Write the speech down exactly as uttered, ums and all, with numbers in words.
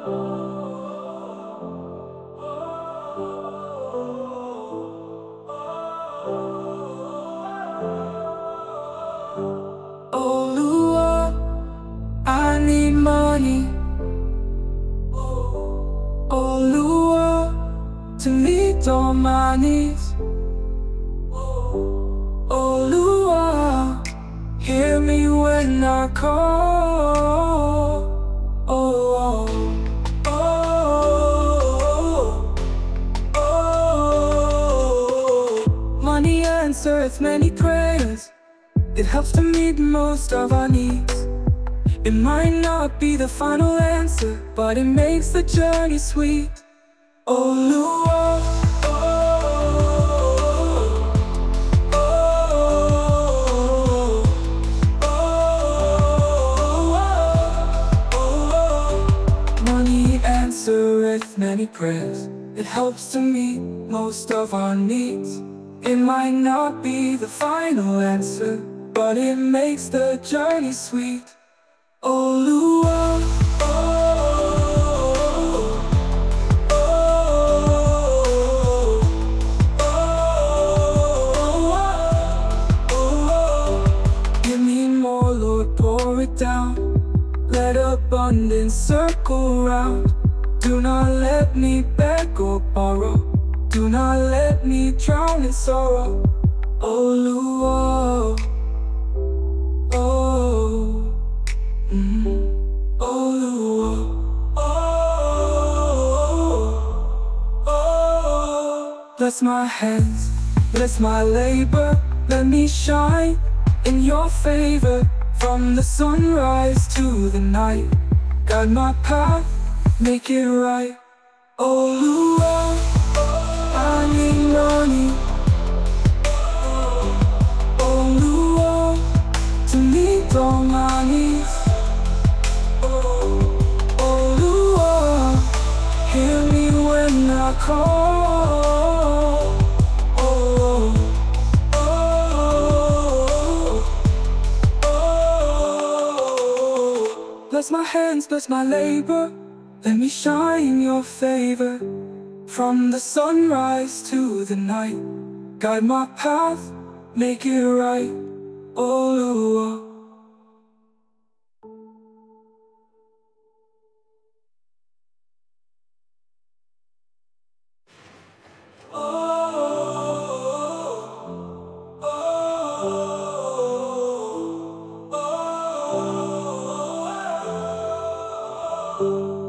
Oluwa, I need money. Oluwa, to meet all my needs. Oluwa, hear me when I call. Oh, oh, oh, oh. Money answers many prayers. It helps to meet most of our needs. It might not be the final answer, but it makes the journey sweet. Oluwa, oh, oh, oh, oh. Money answereth many prayers. It helps to meet most of our needs. It might not be the final answer, but it makes the journey sweet. Oluwa, oh, oh, oh, oh. Give me more, Lord, pour it down. Let abundance circle round. Do not let me beg or borrow. Do not let me drown in sorrow. Oluwa, oh, mm, Oluwa, oh, oh. Bless my hands, bless my labor. Let me shine in your favor. From the sunrise to the night, guide my path, make it right. Oluwa, I need money. Oluwa, to meet all my needs. Oluwa, hear me when I call. Oh, oh, oh. Bless my hands, bless my labor. Let me shine in your favor. From the sunrise to the night, guide my path, make it right. Oluwa. Oh, oh, oh, oh.